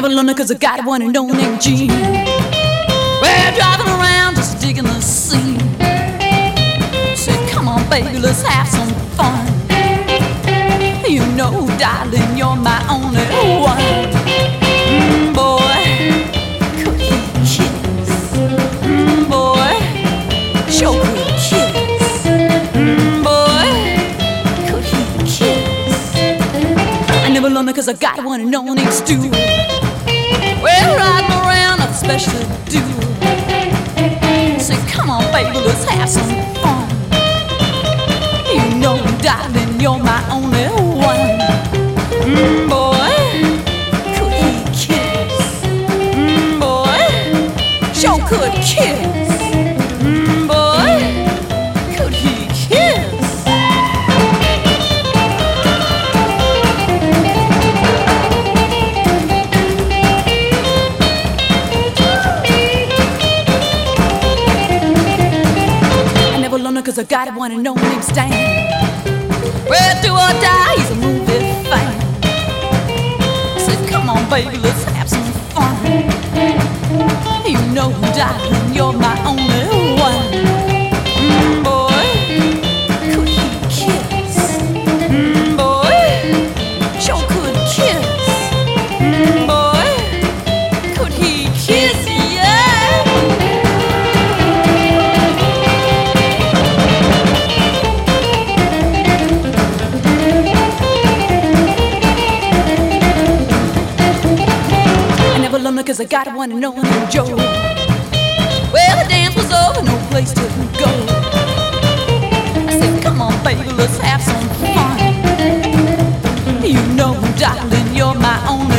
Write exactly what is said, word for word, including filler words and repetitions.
never learned it 'cause I got one and don't named Gene. We're driving around just digging the scene. Said, come on, baby, let's have some fun. You know, darling, you're my only one. Mm, boy, could he kiss? Mm, boy, sure could kiss. Mm, boy, could he kiss? I never learned it 'cause I got one and only named Stu. We're riding around, nothing special to do. Say, come on, baby, let's have some fun. You know, darling, you're my only one. Mm, boy, could he kiss? Mm, boy, sure could kiss. Mm, boy, could he kiss? Cause I got one and only named Stan. Well, do or die, he's a movie fan. Said, come on, baby, let's have some fun. You know, darling, you're my only one. Mm, boy, could he kiss? Mm, boy, sure could kiss. Mm, boy, could he kiss? Cause I got one and only named Joe. Well, the dance was over, no place to go. I said, come on, baby, let's have some fun. You know, darling, you're my only